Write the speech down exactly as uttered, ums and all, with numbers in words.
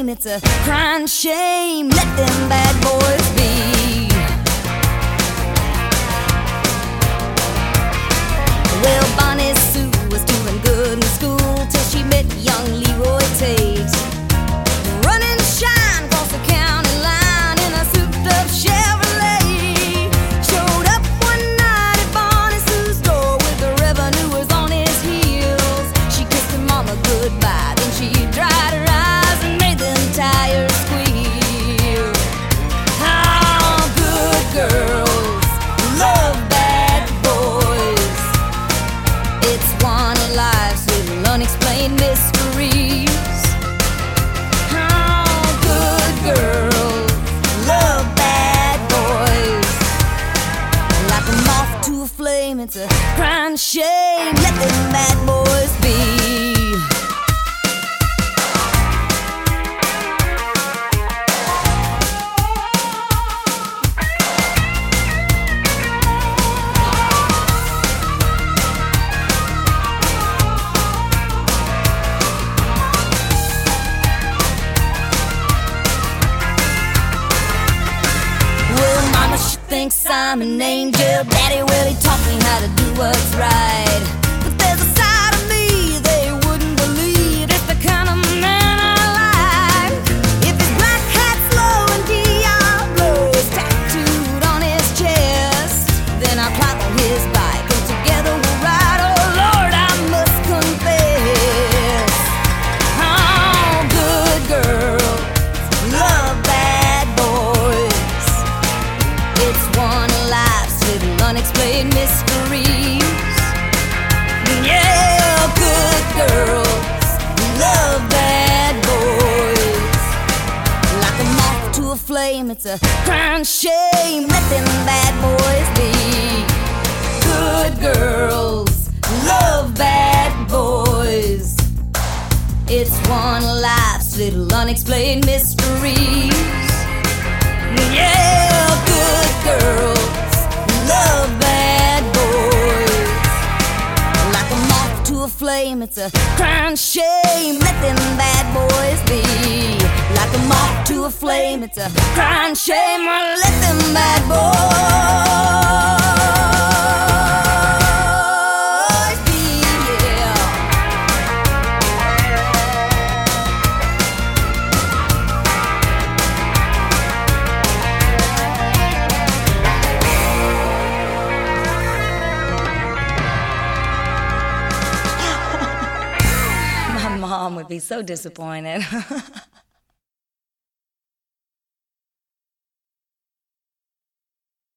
flame. It's a crying shame. Let them bad boys be. Well, Bonnie Sue was doing good in school till she met young Leroy Tate. Running shine across the county line in a souped-up Chevrolet. Showed up one night at Bonnie Sue's door with the revenuers on his heels. She kissed her mama goodbye, then she dried her eyes and made them tires squeal. Oh, good girls love bad boys. It's one of life's little unexplained mysteries. Oh, good girls love bad boys. Like a moth to a flame, it's a crying shame. Let them bad boys be. Thinks I'm an angel. Daddy, well, he taught me how to do what's right. But there's a side of me they wouldn't believe. It's the kind of man I like. If his black hat's low and Diablo is tattooed on his chest, then I climb on his bike and together we'll ride. Oh Lord, I must confess, oh, good girls love bad boys. It's one of life's little unexplained mysteries. Yeah, good girls love bad boys. Like a moth to a flame, it's a crying shame. Let them bad boys be. Good girls love bad boys. It's one of life's little unexplained mysteries. Yeah, good girls love bad boys. Like a moth to a flame, it's a crying shame. Let them bad boys be. Like a moth to a flame, it's a crying shame. Let them bad boys be, yeah. My mom would be so disappointed.